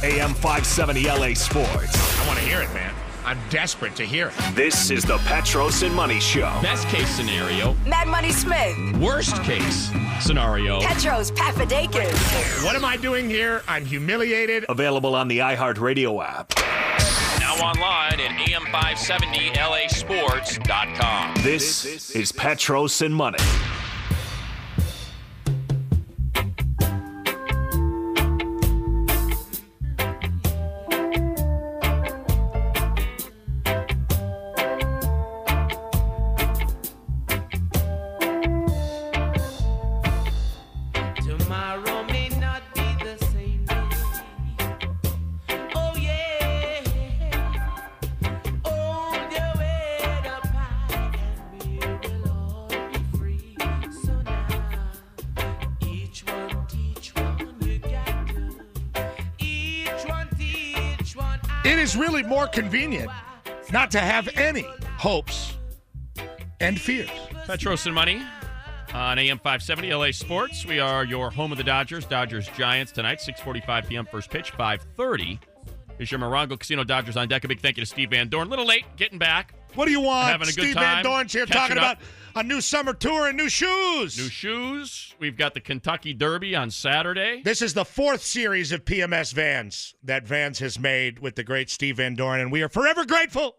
AM 570 LA Sports. I want to hear it, man. I'm desperate to hear it. This is the Petros and Money Show. Best case scenario. Mad Money Smith. Worst case scenario. Petros Papadakis. What am I doing here? I'm humiliated. Available on the iHeartRadio app. Now online at am570lasports.com. This is Petros and Money. It is really more convenient not to have any hopes and fears. Petros and Money on AM 570 LA Sports. We are your home of the Dodgers. Dodgers-Giants tonight, 6:45 p.m. first pitch, 5:30. Is your Morongo Casino Dodgers on deck. A big thank you to Steve Van Dorn. A little late getting back. What do you want? Having a good Steve time. Van Dorn's here Catching talking about up. a new summer tour and new shoes. New shoes. We've got the Kentucky Derby on Saturday. This is the fourth series of PMS Vans that Vans has made with the great Steve Van Dorn, and we are forever grateful.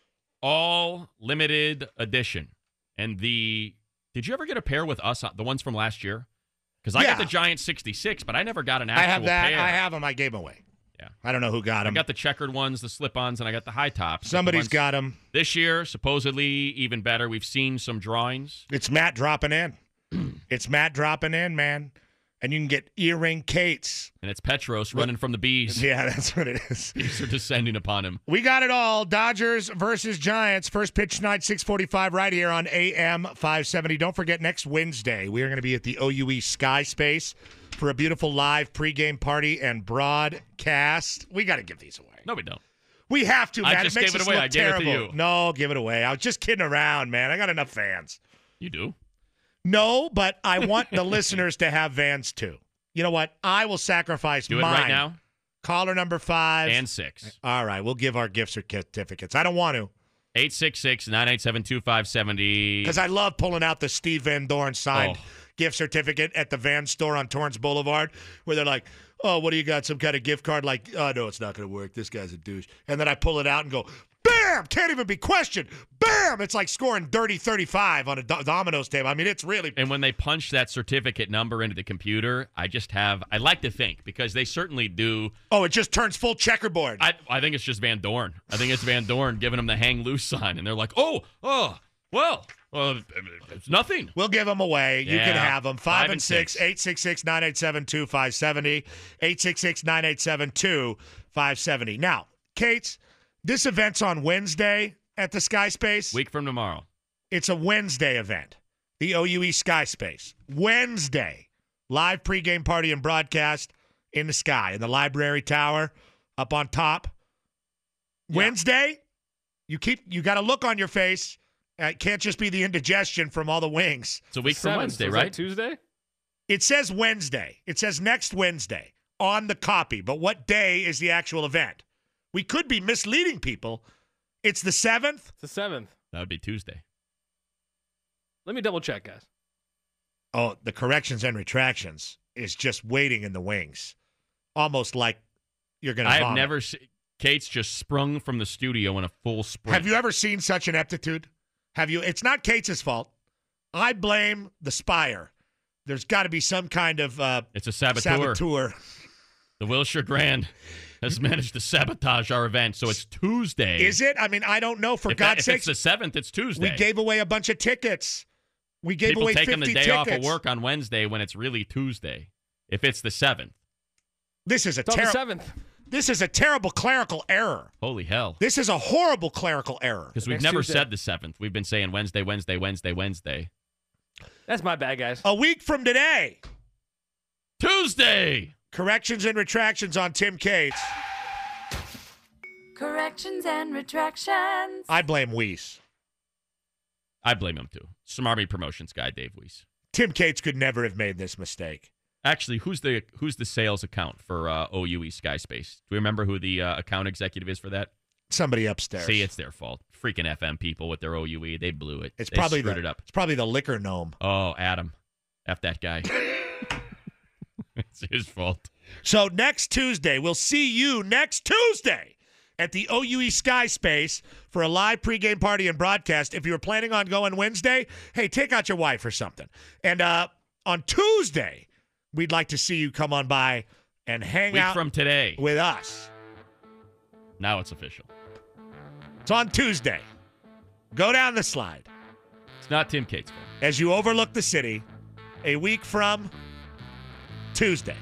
All limited edition. And did you ever get a pair with us, the ones from last year? Because I got the Giant 66, but I never got an actual I have that. pair. I have them. I gave them away. Yeah. I don't know who got I them. got the checkered ones, the slip-ons, and I got the high tops. Somebody's got them. This year, supposedly even better. We've seen some drawings. It's Matt dropping in. It's Matt dropping in, man. And you can get earring Kates. And it's Petros running from the bees. Yeah, that's what it is. Bees are descending upon him. We got it all. Dodgers versus Giants. First pitch tonight, 6:45 right here on AM 570. Don't forget, next Wednesday, we are going to be at the OUE Sky Space for a beautiful live pregame party and broadcast. We got to give these away. No, we don't. We have to, man. I just it makes gave it us away. look I gave it to terrible. you. No, give it away. I was just kidding around, man. I got enough fans. You do? No, but I want the listeners to have Vans too. You know what? I will sacrifice Do it mine. right now. Caller number 5. And 6. All right, we'll give our gift certificates. I don't want to. 866-987-2570. Because I love pulling out the Steve Van Dorn signed gift certificate at the Van store on Torrance Boulevard, where they're like, oh, what do you got? Some kind of gift card? Like, oh, no, it's not going to work. This guy's a douche. And then I pull it out and go, bam! Can't even be questioned. Bam! It's like scoring dirty 35 on a Domino's table. I mean, it's really... And when they punch that certificate number into the computer, I like to think, because they certainly do. Oh, it just turns full checkerboard. I think it's just Van Dorn. I think it's Van Dorn giving them the hang loose sign, and they're like, well, it's nothing. We'll give them away. You can have them. 5 and 6, 6. 866-987-2570, 866-987-2570. Now, Kate, this event's on Wednesday at the Sky Space. Week from tomorrow. It's a Wednesday event, the OUE Sky Space. Wednesday, live pregame party and broadcast in the sky, in the library tower, up on top. Yeah. Wednesday, you got a look on your face. It can't just be the indigestion from all the wings. It's a week from Wednesday, right? Tuesday? It says Wednesday. It says next Wednesday on the copy. But what day is the actual event? We could be misleading people. It's the 7th? It's the 7th. That would be Tuesday. Let me double check, guys. Oh, the corrections and retractions is just waiting in the wings. Almost like you're going to I have never seen... Kate's just sprung from the studio in a full sprint. Have you ever seen such ineptitude? Have you? It's not Kate's fault. I blame the Spire. There's got to be some kind of it's a saboteur. The Wilshire Grand has managed to sabotage our event, so it's Tuesday. Is it? I mean, I don't know. For God's sake, if it's the 7th, it's Tuesday. We gave away a bunch of tickets. We gave away 50 taking the day tickets. off of work on Wednesday when it's really Tuesday. If it's the 7th. This is a the 7th. This is a terrible clerical error. Holy hell. This is a horrible clerical error. Because we've never said the 7th. We've been saying Wednesday. That's my bad, guys. A week from today. Tuesday. Corrections and retractions on Tim Cates. Corrections and retractions. I blame Weiss. I blame him too. Smarmy Promotions guy, Dave Weiss. Tim Cates could never have made this mistake. Actually, who's the sales account for OUE SkySpace? Do we remember who the account executive is for that? Somebody upstairs. See, it's their fault. Freaking FM people with their OUE, they blew it. It's they probably screwed it up. It's probably the liquor gnome. Oh, Adam, F that guy. It's his fault. So next Tuesday, we'll see you next Tuesday at the OUE SkySpace for a live pregame party and broadcast. If you were planning on going Wednesday, hey, take out your wife or something. And on Tuesday, we'd like to see you come on by and hang Week out from today with us. Now it's official. It's on Tuesday. Go down the slide It's not Tim Cates' fault. as you overlook the city a week from Tuesday.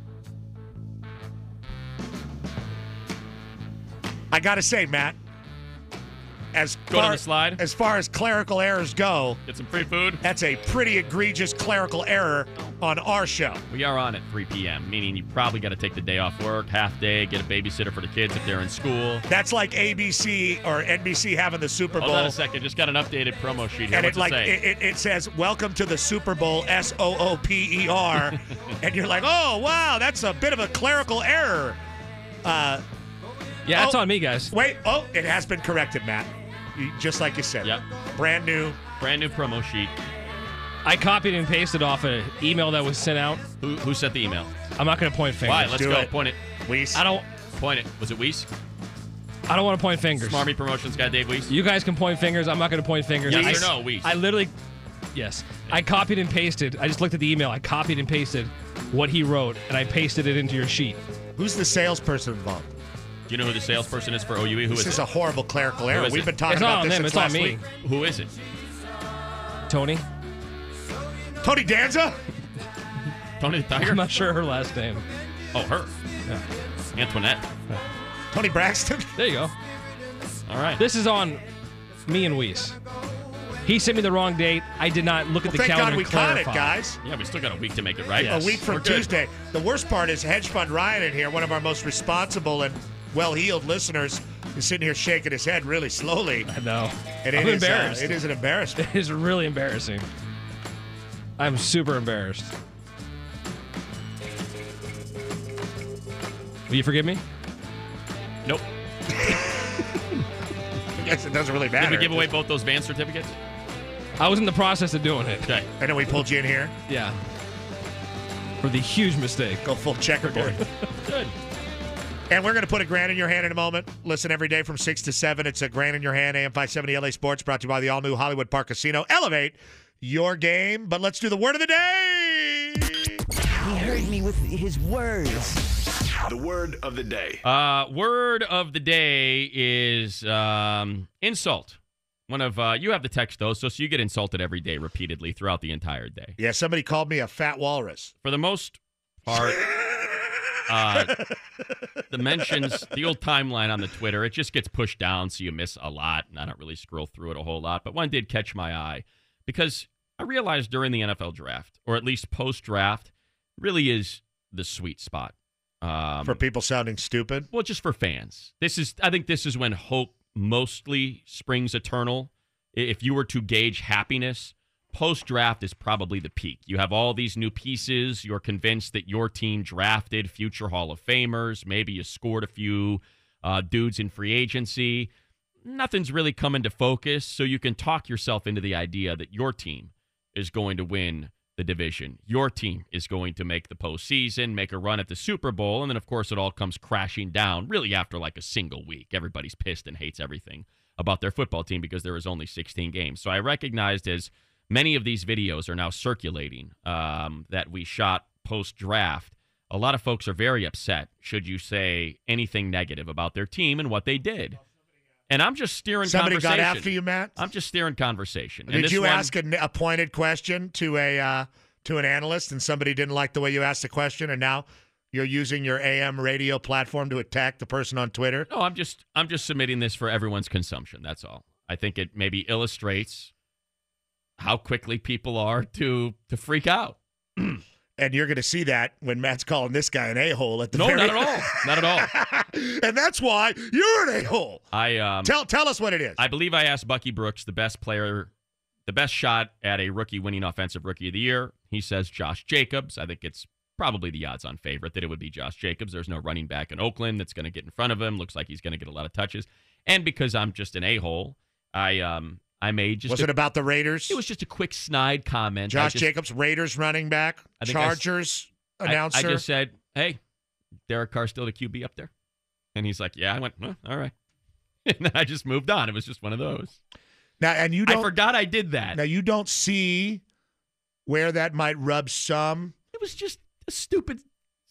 I got to say, Matt, Go down the slide. as far as clerical errors go, Get some free food. that's a pretty egregious clerical error on our show. We are on at 3 p.m., meaning you probably got to take the day off work, half day, get a babysitter for the kids if they're in school. That's like ABC or NBC having the Super Bowl. Hold on a second. Just got an updated promo sheet here. And What's it say? it says, "Welcome to the Super Bowl, SOOPER," and you're like, "Oh wow, that's a bit of a clerical error." Yeah, it's on me, guys. Wait, it has been corrected, Matt. Just like you said. Yep. Brand new. Brand new promo sheet. I copied and pasted off an email that was sent out. Who sent the email? I'm not going to point fingers. Why? Let's do go. it. Point it. Weiss. I don't Point it. Was it Weiss? want to point fingers. Smarmy Promotions guy Dave Weiss? You guys can point fingers. I'm not going to point fingers. Yes or no, Weiss? I literally, yes. I copied and pasted. I just looked at the email. I copied and pasted what he wrote, and I pasted it into your sheet. Who's the salesperson involved? Do you know who the salesperson is for OUE? Who This is is it? a horrible clerical error. is We've it? been talking It's not about on this them. since It's on last me. week. Who is it? Tony? Tony Danza? Tony the Tiger? I'm not sure her last name. Oh, her. Yeah. Antoinette. Tony Braxton? There you go. All right. This is on me and Weiss. He sent me the wrong date. I did not look at the Thank calendar God we and caught it, clarify. guys. Yeah, we still got a week to make it right. Yes. A week from We're good. Tuesday. The worst part is Hedge Fund Ryan in here, one of our most responsible and well-heeled listeners, is sitting here shaking his head really slowly. I know. And I'm it is, embarrassed. it is an embarrassment. It is really embarrassing. I'm super embarrassed. Will you forgive me? Nope. I guess it doesn't really matter. Did we give away both those van certificates? I was in the process of doing it. Okay. And then we pulled you in here. Yeah. For the huge mistake. Go full checkerboard. Good. And we're going to put a grand in your hand in a moment. Listen every day from 6 to 7. It's a grand in your hand. AM 570 LA Sports brought to you by the all-new Hollywood Park Casino. Elevate your game. But let's do the word of the day. He heard me with his words. The word of the day. Word of the day is insult. One of you have the text though, so you get insulted every day repeatedly throughout the entire day. Yeah, somebody called me a fat walrus. For the most part, the mentions, the old timeline on the Twitter, it just gets pushed down, so you miss a lot, and I don't really scroll through it a whole lot. But one did catch my eye because I realized during the NFL draft, or at least post-draft, really is the sweet spot. For people sounding stupid. Well, just for fans. I think this is when hope mostly springs eternal. If you were to gauge happiness, post-draft is probably the peak. You have all these new pieces. You're convinced that your team drafted future Hall of Famers. Maybe you scored a few dudes in free agency. Nothing's really come into focus, so you can talk yourself into the idea that your team is going to win the division. Your team is going to make the postseason, make a run at the Super Bowl, and then, of course, it all comes crashing down really after like a single week. Everybody's pissed and hates everything about their football team because there was only 16 games. So I recognized as many of these videos are now circulating that we shot post-draft, a lot of folks are very upset should you say anything negative about their team and what they did. And I'm just steering Somebody conversation. got after you, Matt? I'm just steering conversation. And Did this you one- ask a pointed question to an analyst and somebody didn't like the way you asked the question and now you're using your AM radio platform to attack the person on Twitter? No, I'm just submitting this for everyone's consumption. That's all. I think it maybe illustrates how quickly people are to freak out. And you're going to see that when Matt's calling this guy an a-hole at the No, very not at all. Not at all. And that's why you're an a-hole. I Tell us what it is. I believe I asked Bucky Brooks, the best shot at a rookie winning offensive rookie of the year. He says Josh Jacobs. I think it's probably the odds-on favorite that it would be Josh Jacobs. There's no running back in Oakland that's going to get in front of him. Looks like he's going to get a lot of touches. And because I'm just an a-hole, I made just... Was it about the Raiders? It was just a quick snide comment. Josh Jacobs, Raiders running back, Chargers announcer. I just said, hey, Derek Carr still the QB up there? And he's like, yeah. I went, well, all right. And then I just moved on. It was just one of those. Now, and you don't... I forgot I did that. Now, you don't see where that might rub some... It was just a stupid,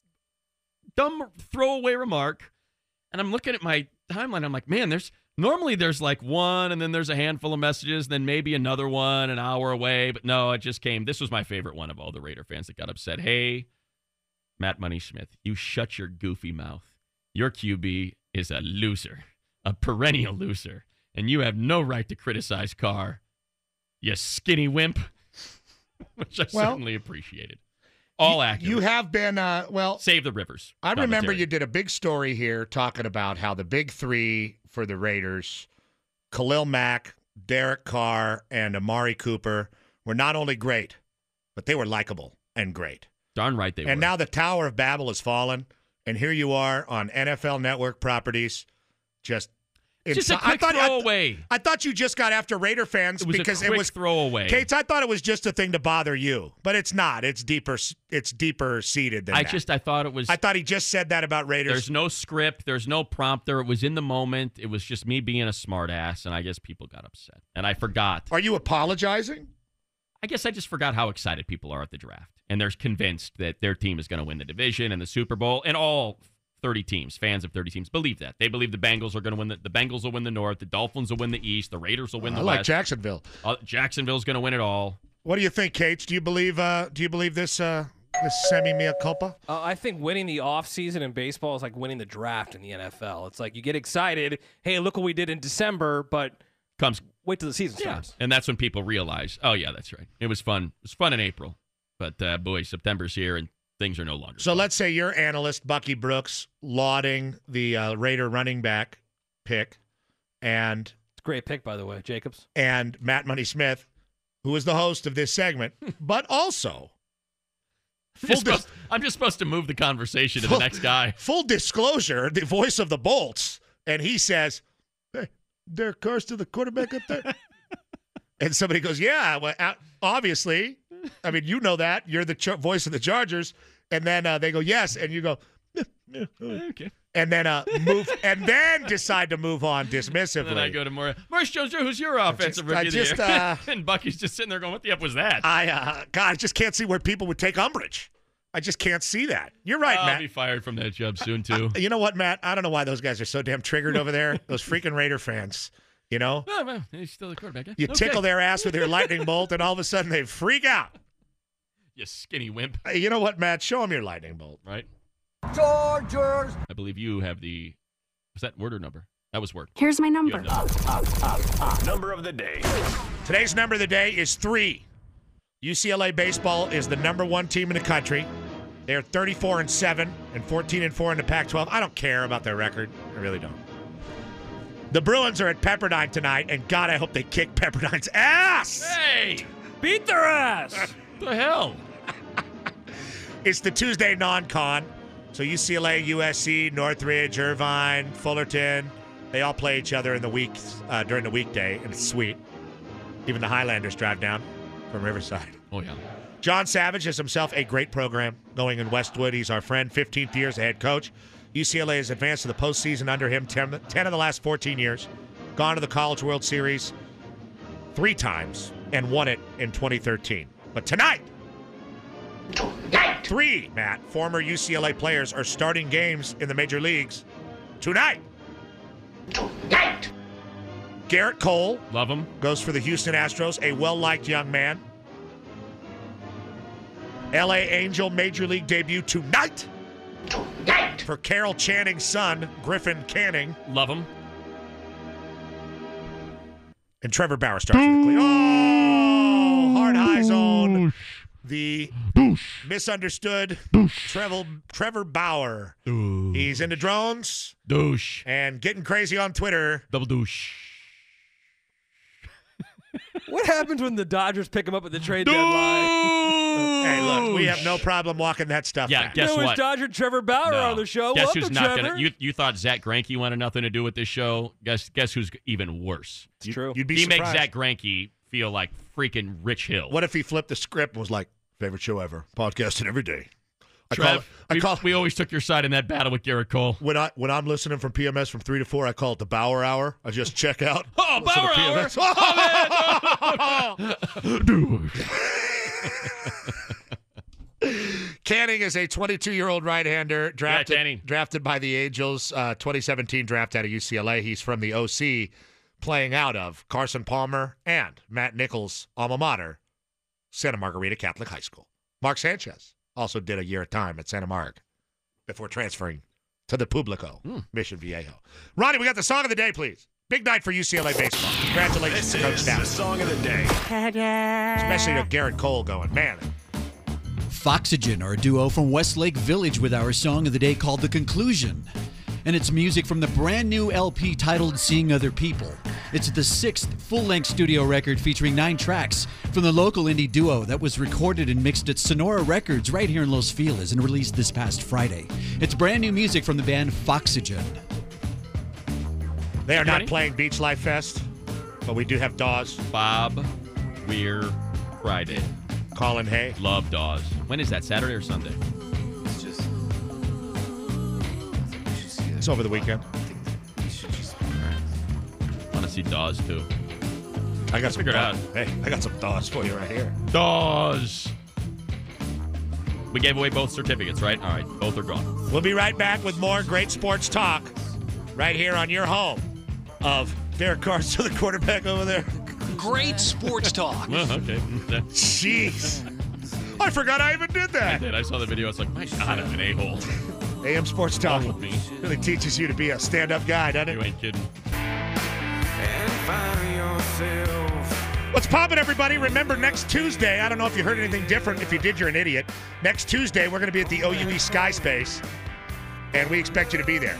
dumb throwaway remark. And I'm looking at my timeline. I'm like, man, normally there's like one, and then there's a handful of messages, then maybe another one an hour away. But no, it just came. This was my favorite one of all the Raider fans that got upset. Hey, Matt Money Smith, you shut your goofy mouth. Your QB is a loser, a perennial loser, and you have no right to criticize Carr, you skinny wimp, which I certainly appreciated. All accurate. You have been, Save the Rivers. I remember you did a big story here talking about how the big three for the Raiders, Khalil Mack, Derek Carr, and Amari Cooper, were not only great, but they were likable and great. Darn right they were. And now the Tower of Babel has fallen, and here you are on NFL Network properties just... It's just a quick throwaway. I thought you just got after Raider fans because it was throwaway. Kates, I thought it was just a thing to bother you, but it's not. It's deeper. It's deeper seated than that. I thought it was. I thought he just said that about Raiders. There's no script. There's no prompter. It was in the moment. It was just me being a smartass, and I guess people got upset, and I forgot. Are you apologizing? I guess I just forgot how excited people are at the draft, and they're convinced that their team is going to win the division and the Super Bowl, and all 30 teams, fans of 30 teams, believe that. They believe the Bengals are going to win. The Bengals will win the North. The Dolphins will win the East. The Raiders will win the West. I like Jacksonville. Jacksonville's going to win it all. What do you think, Kates? Do you believe this semi mea culpa? I think winning the offseason in baseball is like winning the draft in the NFL. It's like you get excited. Hey, look what we did in December, but wait till the season starts. And that's when people realize, oh, yeah, that's right. It was fun. It was fun in April. But, boy, September's here, and things are no longer. So let's say your analyst, Bucky Brooks, lauding the Raider running back pick. And it's a great pick, by the way, Jacobs. And Matt Money Smith, who is the host of this segment, but also... I'm just supposed to move the conversation to the next guy. Full disclosure, the voice of the Bolts. And he says, hey, Derek Carr's still the quarterback up there? And somebody goes, yeah, well, obviously. I mean, you know that. You're the voice of the Chargers. And then they go, yes. And you go, okay. And then then decide to move on dismissively. And then I go to Maurice Jones-Drew, who's your offensive rookie of the year? And Bucky's just sitting there going, what the F was that? I just can't see where people would take umbrage. I just can't see that. You're right, Matt. I'll be fired from that job soon, too. You know what, Matt? I don't know why those guys are so damn triggered over there. Those freaking Raider fans. You know? Well, he's still the quarterback. Yeah? You tickle their ass with your lightning bolt, and all of a sudden they freak out. You skinny wimp. You know what, Matt? Show them your lightning bolt. Right. Chargers. I believe you have the... Was that word or number? That was word. Here's my number. Number of the day. Today's number of the day is 3. UCLA baseball is the number 1 team in the country. They're 34-7 and 14-4 in the Pac-12. I don't care about their record. I really don't. The Bruins are at Pepperdine tonight, and God, I hope they kick Pepperdine's ass. Hey! Beat their ass! What the hell? It's the Tuesday non-con. So UCLA, USC, Northridge, Irvine, Fullerton, they all play each other in the week during the weekday, and it's sweet. Even the Highlanders drive down from Riverside. Oh, yeah. John Savage has himself a great program going in Westwood. He's our friend, 15th year as a head coach. UCLA has advanced to the postseason under him 10 of the last 14 years. Gone to the College World Series 3 times and won it in 2013. But tonight, 3, Matt, former UCLA players are starting games in the major leagues tonight. Garrett Cole. Love him. Goes for the Houston Astros, a well-liked young man. LA Angel Major League debut tonight. For Carol Channing's son, Griffin Canning. Love him. And Trevor Bauer starts with the clean. Oh, hard high zone. The misunderstood Trevor Bauer. Douche. He's into drones. Douche. And getting crazy on Twitter. Double douche. What happens when the Dodgers pick him up at the trade deadline? Hey, look, we have no problem walking that stuff Yeah, back. guess There was what? Dodger Trevor Bauer No. on the show. Guess Welcome, who's not Trevor. gonna? You thought Zach Greinke wanted nothing to do with this show? Guess who's even worse? It's true. You'd be He surprised. makes Zach Greinke feel like freaking Rich Hill. What if he flipped the script and was like, favorite show ever, podcasting every day? Trev, we always took your side in that battle with Garrett Cole. When I'm listening from PMS from 3 to 4, I call it the Bauer Hour. I just check out. Oh, listen Bauer to PMS. Canning is a 22-year-old right-hander drafted by the Angels, 2017 draft out of UCLA. He's from the OC, playing out of Carson Palmer and Matt Nichols' alma mater, Santa Margarita Catholic High School. Mark Sanchez also did a year of time at Santa Marg before transferring to the Publico, Mission Viejo. Ronnie, we got the song of the day, please. Big night for UCLA baseball. Congratulations This to Coach is the Stout. song of the day. Especially to Garrett Cole going, man. Foxygen are a duo from Westlake Village with our song of the day called The Conclusion. And it's music from the brand new LP titled Seeing Other People. It's the 6th full-length studio record featuring 9 tracks from the local indie duo that was recorded and mixed at Sonora Records right here in Los Feliz and released this past Friday. It's brand new music from the band Foxygen. They are not Ready? playing Beach Life Fest, but we do have Dawes, Bob Weir Friday. Colin Hay. Love Dawes. When is that? Saturday or Sunday? It's over the weekend. Want to see Dawes too. I got some Figure it out. Dawes. Hey, I got some Dawes for you right here. Dawes. We gave away both certificates, right? All right, both are gone. We'll be right back with more great sports talk right here on your home of Derek Carson, the quarterback over there. Great sports talk. Well, okay. Jeez. I forgot I even did I that. did. I saw the video. I was like, my God, I'm an a-hole. AM Sports Talk Wrong with me. really teaches you to be a stand-up guy, doesn't You it? ain't kidding. What's poppin', everybody? Remember, next Tuesday, I don't know if you heard anything different. If you did, you're an idiot. Next Tuesday, we're going to be at the OUE Sky Space, and we expect you to be there.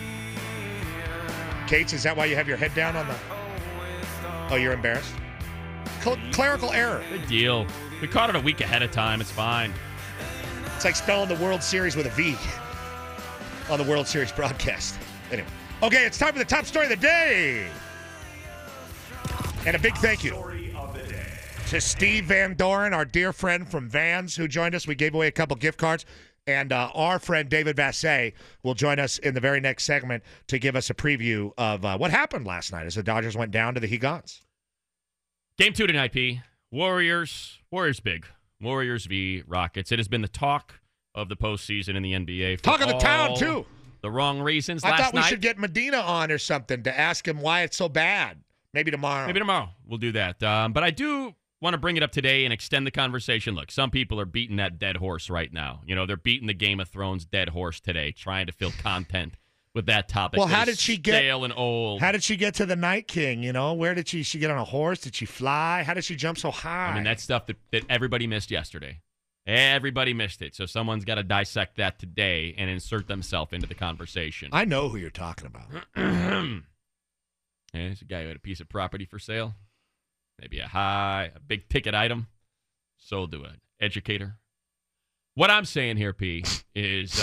Cates, is that why you have your head down on the... Oh, you're embarrassed? Clerical error. Big deal. We caught it a week ahead of time. It's fine. It's like spelling the World Series with a V on the World Series broadcast. Anyway. Okay, it's time for the top story of the day. And a big thank you to Steve Van Doren, our dear friend from Vans, who joined us. We gave away a couple gift cards. And our friend David Vassay will join us in the very next segment to give us a preview of what happened last night as the Dodgers went down to the Higans. Game 2 tonight, P. Warriors big. Warriors v. Rockets. It has been the talk of the postseason in the NBA. For Talk of the town, too. The wrong reasons. I Last thought we night, should get Medina on or something to ask him why it's so bad. Maybe tomorrow. Maybe tomorrow we'll do that. But I do want to bring it up today and extend the conversation. Look, some people are beating that dead horse right now. You know, they're beating the Game of Thrones dead horse today, trying to fill content with that topic. Well, that how is did she get stale and old? How did she get to the Night King? You know, where did she get on a horse? Did she fly? How did she jump so high? I mean, that's stuff that everybody missed yesterday. Everybody missed it. So someone's got to dissect that today and insert themselves into the conversation. I know who you're talking about. There's a guy who had a piece of property for sale. Maybe a big ticket item. Sold to an educator. What I'm saying here, P, is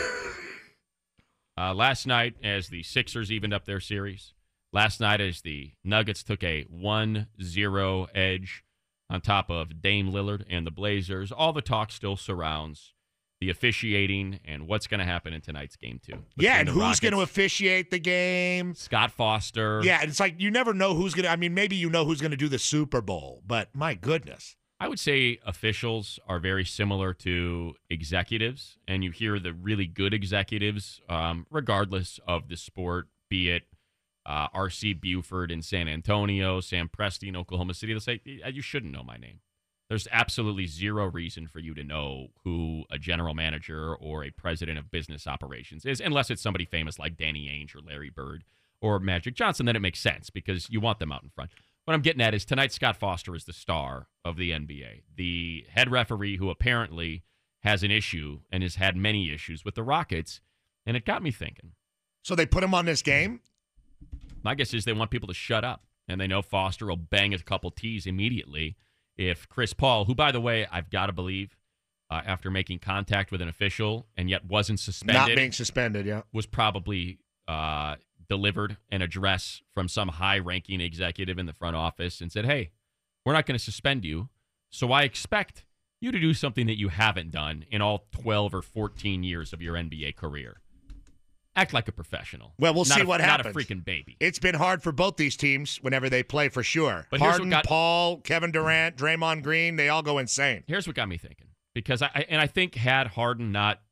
last night as the Sixers evened up their series, last night as the Nuggets took a 1-0 edge on top of Dame Lillard and the Blazers, all the talk still surrounds the officiating and what's going to happen in tonight's game 2. Yeah, and Between the who's going to Rockets, officiate the game? Scott Foster. Yeah, and it's like you never know who's going to – I mean, maybe you know who's going to do the Super Bowl, but my goodness. I would say officials are very similar to executives, and you hear the really good executives, regardless of the sport, be it R.C. Buford in San Antonio, Sam Presti in Oklahoma City. They'll say, you shouldn't know my name. There's absolutely zero reason for you to know who a general manager or a president of business operations is, unless it's somebody famous like Danny Ainge or Larry Bird or Magic Johnson. Then it makes sense because you want them out in front. What I'm getting at is tonight Scott Foster is the star of the NBA, the head referee who apparently has an issue and has had many issues with the Rockets, and it got me thinking. So they put him on this game? My guess is they want people to shut up, and they know Foster will bang a couple T's immediately if Chris Paul, who, by the way, I've got to believe, after making contact with an official and yet wasn't suspended. Not being suspended, yeah. Was probably delivered an address from some high-ranking executive in the front office and said, hey, we're not going to suspend you, so I expect you to do something that you haven't done in all 12 or 14 years of your NBA career. Act like a professional. Well, we'll see what happens. Not a freaking baby. It's been hard for both these teams whenever they play, for sure. But Harden, Paul, Kevin Durant, Draymond Green, they all go insane. Here's what got me thinking. Because I think had Harden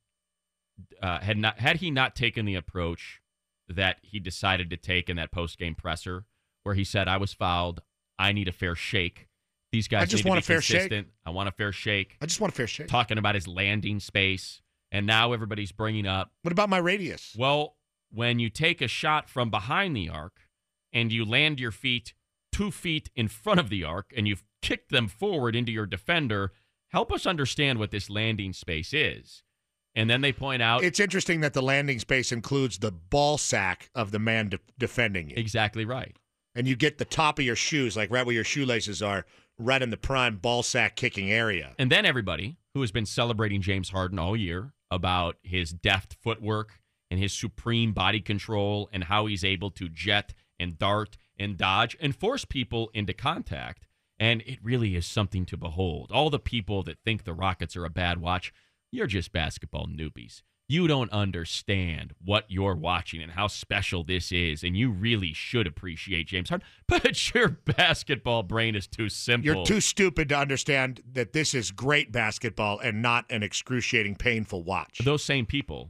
had he not taken the approach that he decided to take in that post-game presser, where he said, I was fouled, I need a fair shake. These guys need to be consistent. I want a fair shake. I just want a fair shake. Talking about his landing space. And now everybody's bringing up. What about my radius? Well, when you take a shot from behind the arc and you land your feet 2 feet in front of the arc and you've kicked them forward into your defender, help us understand what this landing space is. And then they point out. It's interesting that the landing space includes the ball sack of the man defending you. Exactly right. And you get the top of your shoes, like right where your shoelaces are, right in the prime ball sack kicking area. And then everybody who has been celebrating James Harden all year about his deft footwork and his supreme body control and how he's able to jet and dart and dodge and force people into contact. And it really is something to behold. All the people that think the Rockets are a bad watch, you're just basketball newbies. You don't understand what you're watching and how special this is, and you really should appreciate James Harden. But your basketball brain is too simple. You're too stupid to understand that this is great basketball and not an excruciating, painful watch. Those same people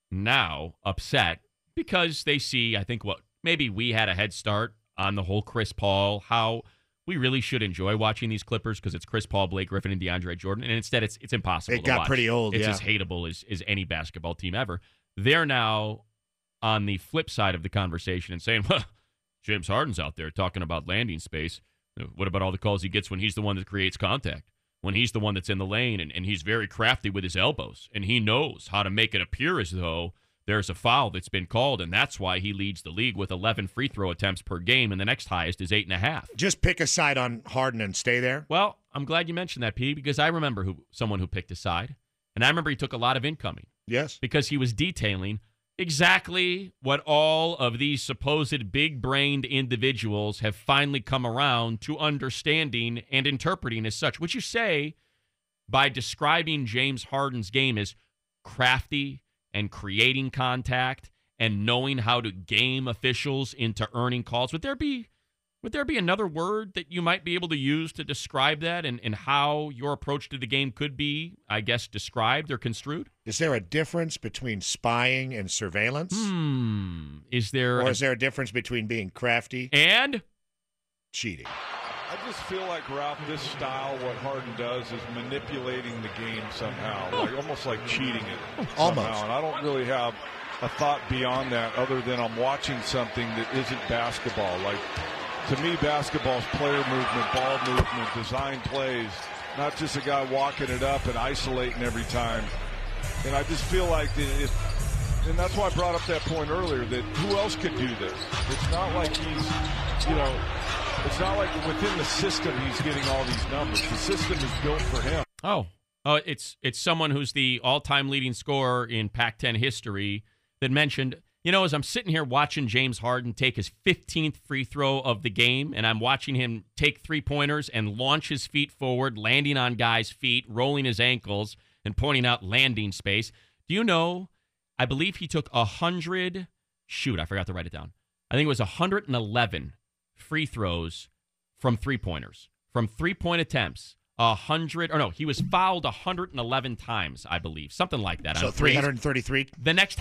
now upset because they see, I think, maybe we had a head start on the whole Chris Paul, how we really should enjoy watching these Clippers because it's Chris Paul, Blake Griffin, and DeAndre Jordan. And instead, it's impossible to watch. It got pretty old, It's as hateable as any basketball team ever. They're now on the flip side of the conversation and saying, well, James Harden's out there talking about landing space. What about all the calls he gets when he's the one that creates contact? When he's the one that's in the lane and he's very crafty with his elbows and he knows how to make it appear as though there's a foul that's been called, and that's why he leads the league with 11 free throw attempts per game, and the next highest is 8.5. Just pick a side on Harden and stay there? Well, I'm glad you mentioned that, P, because I remember someone who picked a side, and I remember he took a lot of incoming. Yes. Because he was detailing exactly what all of these supposed big-brained individuals have finally come around to understanding and interpreting as such, which you say by describing James Harden's game as crafty and creating contact and knowing how to game officials into earning calls. Would there be another word that you might be able to use to describe that and how your approach to the game could be, I guess, described or construed? Is there a difference between spying and surveillance? Is there a difference between being crafty and cheating? I just feel like, Ralph, this style, what Harden does is manipulating the game somehow, almost like cheating it somehow. Almost. And I don't really have a thought beyond that other than I'm watching something that isn't basketball. Like, to me, basketball's player movement, ball movement, design plays, not just a guy walking it up and isolating every time. And I just feel like and that's why I brought up that point earlier, that who else could do this? It's not like he's, it's not like within the system he's getting all these numbers. The system is built for him. Oh, it's someone who's the all-time leading scorer in Pac-10 history that mentioned, as I'm sitting here watching James Harden take his 15th free throw of the game, and I'm watching him take three-pointers and launch his feet forward, landing on guys' feet, rolling his ankles, and pointing out landing space. Do you know, I believe he took 100, I forgot to write it down. I think it was 111 free throws from three-pointers, from three-point attempts. He was fouled 111 times, I believe, something like that. So 333. The next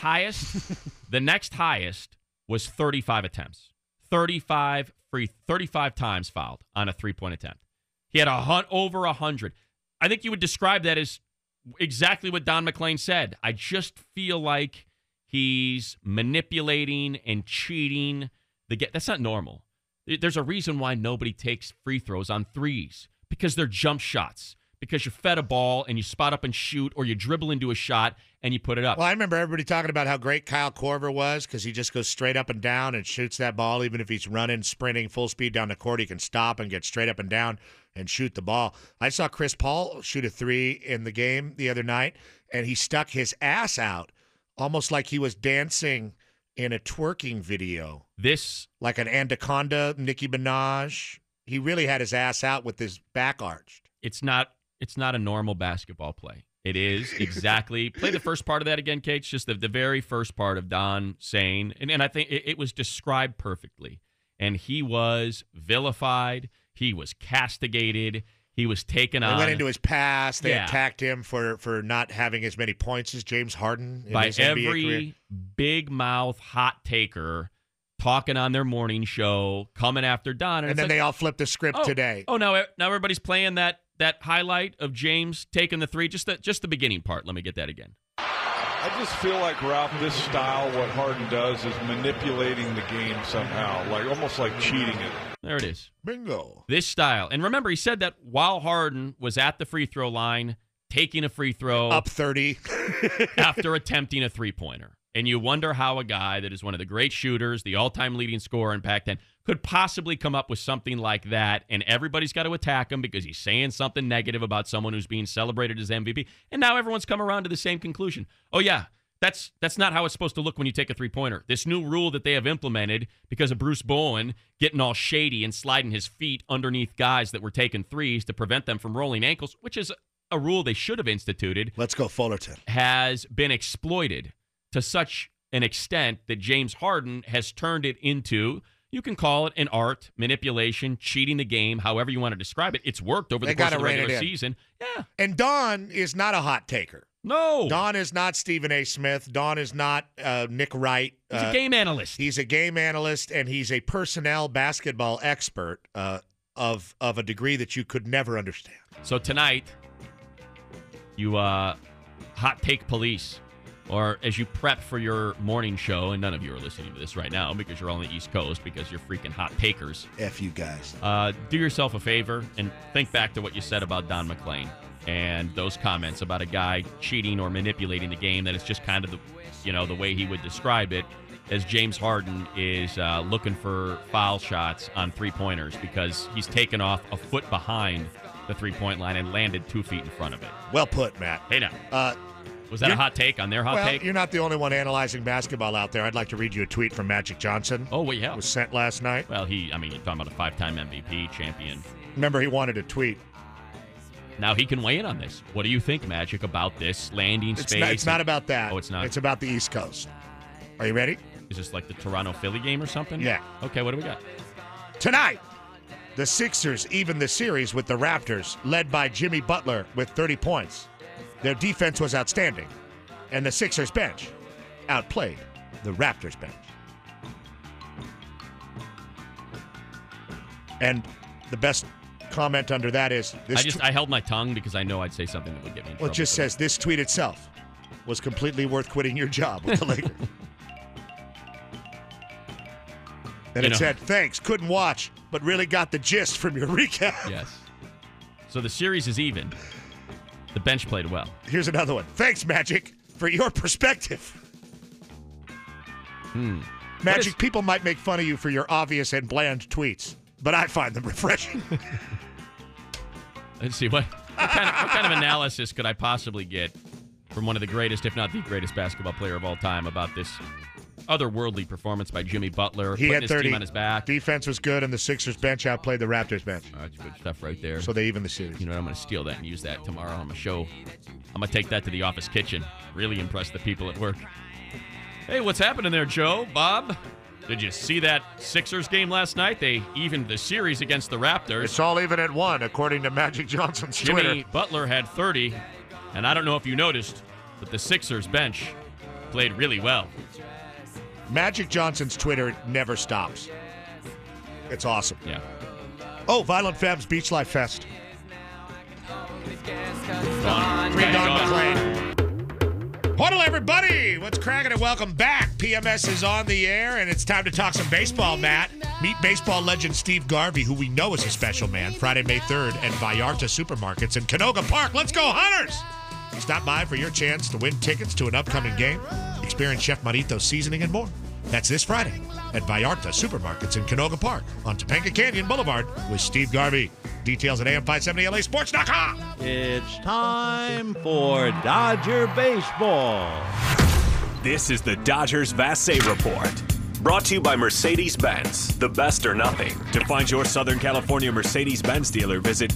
highest was 35 attempts, 35 times fouled on a three-point attempt. He had over 100. I think you would describe that as exactly what Don McClain said. I just feel like he's manipulating and cheating the game. That's not normal. There's a reason why nobody takes free throws on threes. Because they're jump shots. Because you fed a ball and you spot up and shoot, or you dribble into a shot and you put it up. Well, I remember everybody talking about how great Kyle Korver was because he just goes straight up and down and shoots that ball. Even if he's running, sprinting, full speed down the court, he can stop and get straight up and down. and shoot the ball. I saw Chris Paul shoot a 3 in the game the other night, and he stuck his ass out almost like he was dancing in a twerking video. Like an anaconda, Nicki Minaj. He really had his ass out with his back arched. It's not a normal basketball play. It is exactly. Play the first part of that again, Kate. Just the very first part of Don saying, and I think it was described perfectly. And he was vilified. He was castigated. He was taken on. They went into his past. They attacked him for not having as many points as James Harden in by his NBA every career. big mouth hot taker talking on their morning show, coming after Don. And then they all flipped the script today. Oh, now everybody's playing that highlight of James taking the 3. Just the beginning part. Let me get that again. I just feel like, Ralph, this style, what Harden does is manipulating the game somehow, almost like cheating it. There it is. Bingo. This style. And remember, he said that while Harden was at the free throw line, taking a free throw. Up 30. after attempting a three-pointer. And you wonder how a guy that is one of the great shooters, the all-time leading scorer in Pac-10, could possibly come up with something like that, and everybody's got to attack him because he's saying something negative about someone who's being celebrated as MVP. And now everyone's come around to the same conclusion. Oh, yeah, that's not how it's supposed to look when you take a three-pointer. This new rule that they have implemented because of Bruce Bowen getting all shady and sliding his feet underneath guys that were taking threes to prevent them from rolling ankles, which is a rule they should have instituted. Let's go Fullerton. Has been exploited to such an extent that James Harden has turned it into, you can call it an art, manipulation, cheating the game, however you want to describe it. It's worked over the course of the regular season. Yeah. And Don is not a hot taker. No. Don is not Stephen A. Smith. Don is not Nick Wright. He's a game analyst. He's a game analyst, and he's a personnel basketball expert of a degree that you could never understand. So tonight, you hot take police. Or as you prep for your morning show, and none of you are listening to this right now because you're on the East Coast because you're freaking hot takers. F you guys. Do yourself a favor and think back to what you said about Don McClain and those comments about a guy cheating or manipulating the game. That it's just kind of the way he would describe it, as James Harden is looking for foul shots on three-pointers because he's taken off a foot behind the three-point line and landed 2 feet in front of it. Well put, Matt. Hey now. Was that a hot take on their hot take? You're not the only one analyzing basketball out there. I'd like to read you a tweet from Magic Johnson. Oh, well, yeah. It was sent last night. Well, you're talking about a 5-time MVP champion. Remember, he wanted a tweet. Now he can weigh in on this. What do you think, Magic, about this landing space? It's not about that. Oh, it's not? It's about the East Coast. Are you ready? Is this like the Toronto-Philly game or something? Yeah. Okay, what do we got? Tonight, the Sixers even the series with the Raptors, led by Jimmy Butler with 30 points. Their defense was outstanding, and the Sixers bench outplayed the Raptors bench. And the best comment under that is this. I held my tongue because I know I'd say something that would get me in trouble. Well, it just says this tweet itself was completely worth quitting your job with the Lakers. And it said, thanks, couldn't watch, but really got the gist from your recap. Yes. So the series is even. The bench played well. Here's another one. Thanks, Magic, for your perspective. Magic, people might make fun of you for your obvious and bland tweets, but I find them refreshing. Let's see, what kind of analysis could I possibly get from one of the greatest, if not the greatest basketball player of all time about this otherworldly performance by Jimmy Butler? He had 30. His team on his back. Defense was good, and the Sixers bench outplayed the Raptors bench. That's good stuff right there. So they even the series. You know what? I'm going to steal that and use that tomorrow on my show. I'm going to take that to the office kitchen. Really impress the people at work. Hey, what's happening there, Joe? Bob? Did you see that Sixers game last night? They evened the series against the Raptors. It's all even at 1, according to Magic Johnson's Twitter. Jimmy Butler had 30, and I don't know if you noticed, but the Sixers bench played really well. Magic Johnson's Twitter never stops. It's awesome. Yeah. Oh, Violent Femmes Beach Life Fest. Don McClain. Hello, everybody. What's cracking and welcome back. PMS is on the air, and it's time to talk some baseball, Matt. Meet baseball legend Steve Garvey, who we know is a special man, Friday, May 3rd at Vallarta Supermarkets in Canoga Park. Let's go, Hunters! Stop by for your chance to win tickets to an upcoming game, experience Chef Marito's seasoning, and more. That's this Friday at Vallarta Supermarkets in Canoga Park on Topanga Canyon Boulevard with Steve Garvey. Details at AM570LASports.com. It's time for Dodger Baseball. This is the Dodgers Vassay Report. Brought to you by Mercedes-Benz, the best or nothing. To find your Southern California Mercedes-Benz dealer, visit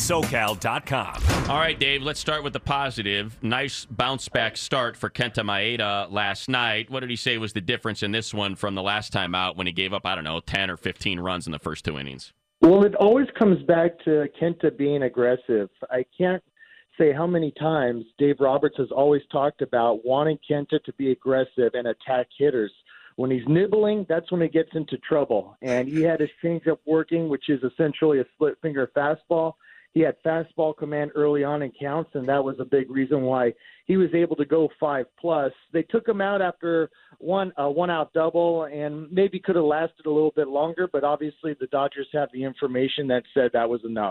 mbsocal.com. All right, Dave, let's start with the positive. Nice bounce-back start for Kenta Maeda last night. What did he say was the difference in this one from the last time out when he gave up, 10 or 15 runs in the first 2 innings? Well, it always comes back to Kenta being aggressive. I can't say how many times Dave Roberts has always talked about wanting Kenta to be aggressive and attack hitters. When he's nibbling, that's when he gets into trouble. And he had his changeup working, which is essentially a split-finger fastball. He had fastball command early on in counts, and that was a big reason why he was able to go 5+. They took him out after one-out double, and maybe could have lasted a little bit longer, but obviously the Dodgers have the information that said that was enough.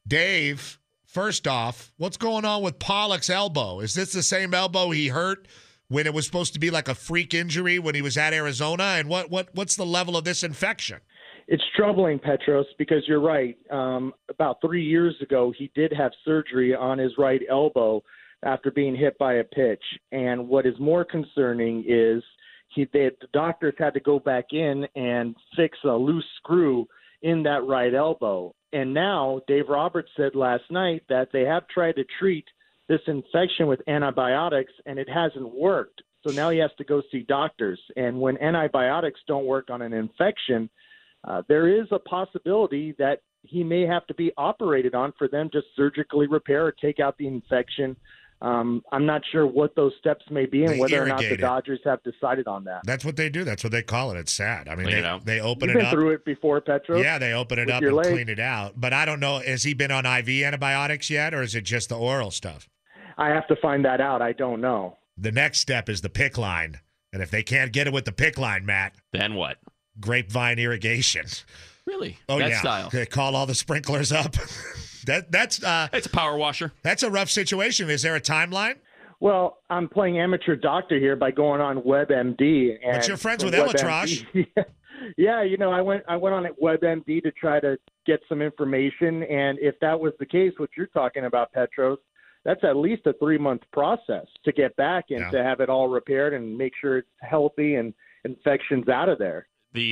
Dave, first off, what's going on with Pollock's elbow? Is this the same elbow he hurt when it was supposed to be like a freak injury when he was at Arizona? And what's the level of this infection? It's troubling, Petros, because you're right. About 3 years ago, he did have surgery on his right elbow after being hit by a pitch. And what is more concerning is the doctors had to go back in and fix a loose screw in that right elbow. And now Dave Roberts said last night that they have tried to treat this infection with antibiotics, and it hasn't worked. So now he has to go see doctors. And when antibiotics don't work on an infection, there is a possibility that he may have to be operated on for them to surgically repair or take out the infection. I'm not sure what those steps may be and whether or not the Dodgers have decided on that. That's what they do. That's what they call it. It's sad. I mean, they open You've it been up. through it before, Petros. Yeah, they open it up and clean it out. But I don't know. Has he been on IV antibiotics yet, or is it just the oral stuff? I have to find that out. I don't know. The next step is the PICC line. And if they can't get it with the PICC line, Matt. Then what? Grapevine irrigation. Really? Oh, that yeah. style. They call all the sprinklers up. That's it's a power washer. That's a rough situation. Is there a timeline? Well, I'm playing amateur doctor here by going on WebMD. And but you're friends with Elatrosh. Yeah, I went on WebMD to try to get some information. And if that was the case, what you're talking about, Petros, that's at least a 3-month process to get back and to have it all repaired and make sure it's healthy and infections out of there.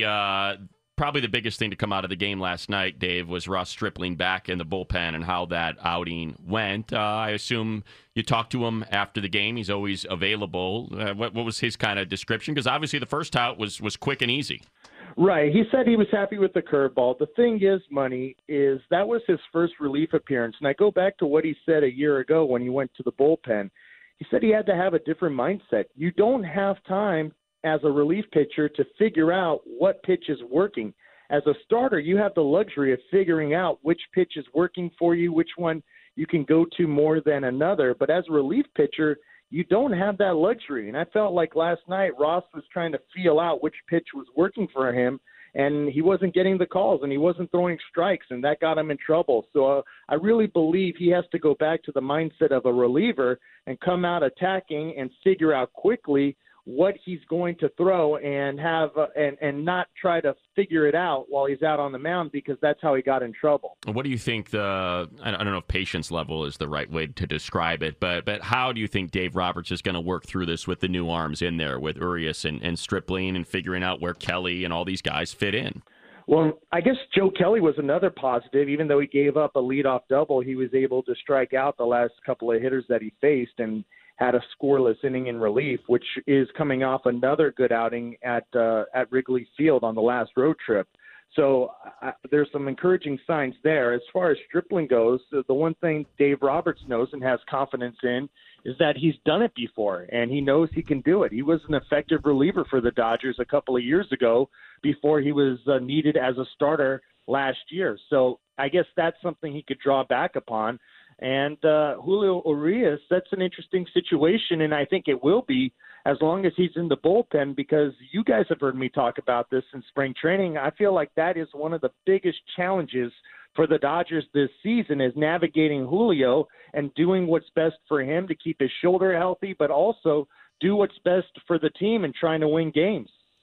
Probably the biggest thing to come out of the game last night, Dave, was Ross Stripling back in the bullpen and how that outing went. I assume you talked to him after the game. He's always available. What was his kind of description? Because obviously the first out was quick and easy. Right. He said he was happy with the curveball. The thing is, Money, is that was his first relief appearance. And I go back to what he said a year ago when he went to the bullpen. He said he had to have a different mindset. You don't have time as a relief pitcher to figure out what pitch is working. As a starter, you have the luxury of figuring out which pitch is working for you, which one you can go to more than another. But as a relief pitcher, you don't have that luxury. And I felt like last night Ross was trying to feel out which pitch was working for him, and he wasn't getting the calls, and he wasn't throwing strikes, and that got him in trouble. So I really believe he has to go back to the mindset of a reliever and come out attacking and figure out quickly what he's going to throw and have and not try to figure it out while he's out on the mound, because that's how he got in trouble. What do you think I don't know if patience level is the right way to describe it, but how do you think Dave Roberts is going to work through this with the new arms in there with Urias and Stripling and figuring out where Kelly and all these guys fit in? Well, I guess Joe Kelly was another positive. Even though he gave up a leadoff double, he was able to strike out the last couple of hitters that he faced and had a scoreless inning in relief, which is coming off another good outing at Wrigley Field on the last road trip. So there's some encouraging signs there. As far as Stripling goes, the one thing Dave Roberts knows and has confidence in is that he's done it before, and he knows he can do it. He was an effective reliever for the Dodgers a couple of years ago before he was needed as a starter last year. So I guess that's something he could draw back upon. And Julio Urias, that's an interesting situation, and I think it will be as long as he's in the bullpen, because you guys have heard me talk about this in spring training. I feel like that is one of the biggest challenges for the Dodgers this season, is navigating Julio and doing what's best for him to keep his shoulder healthy, but also do what's best for the team and trying to win games.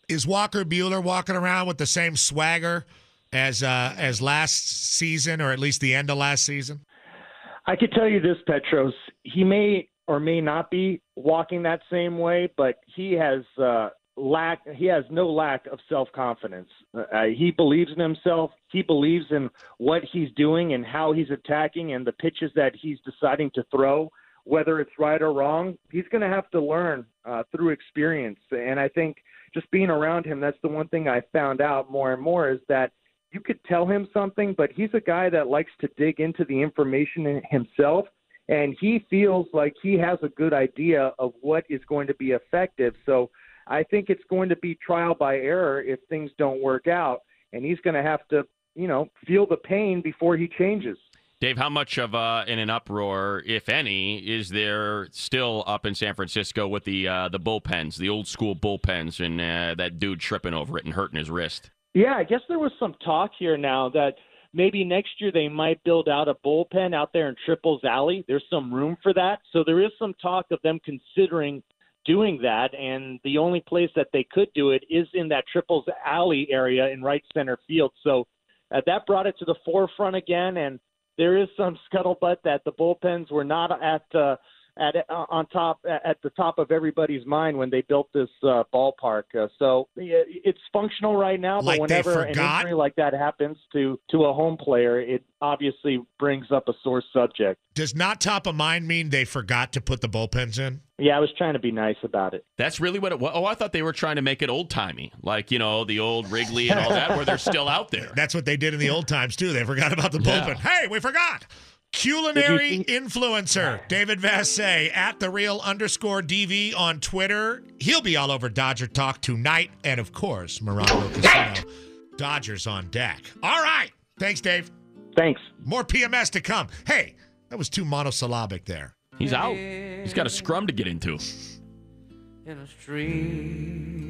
Is Walker Buehler walking around with the same swagger as last season, or at least the end of last season? I could tell you this, Petros. He may or may not be walking that same way, but he has no lack of self-confidence. He believes in himself. He believes in what he's doing and how he's attacking and the pitches that he's deciding to throw, whether it's right or wrong. He's going to have to learn through experience. And I think just being around him, that's the one thing I found out more and more, is that you could tell him something, but he's a guy that likes to dig into the information himself, and he feels like he has a good idea of what is going to be effective. So I think it's going to be trial by error if things don't work out, and he's going to have to, feel the pain before he changes. Dave, how much of in an uproar, if any, is there still up in San Francisco with the bullpens, the old school bullpens, and that dude tripping over it and hurting his wrist? Yeah, I guess there was some talk here now that maybe next year they might build out a bullpen out there in Triples Alley. There's some room for that. So there is some talk of them considering doing that, and the only place that they could do it is in that Triples Alley area in right center field. So that brought it to the forefront again, and there is some scuttlebutt that the bullpens were not at the top of everybody's mind when they built this ballpark. So it's functional right now, but whenever an injury like that happens to a home player, it obviously brings up a sore subject. Does not top of mind mean they forgot to put the bullpens in? Yeah, I was trying to be nice about it. That's really what it was. Oh, I thought they were trying to make it old-timey, like, the old Wrigley and all that, where they're still out there. That's what they did in the old times, too. They forgot about the bullpen. Hey, we forgot. Culinary influencer David Vassegh at @thereal_DV on Twitter. He'll be all over Dodger Talk tonight. And, of course, Morongo Casino. Dodgers on deck. All right. Thanks, Dave. Thanks. More PMS to come. Hey, that was too monosyllabic there. He's out. He's got a scrum to get into. In a street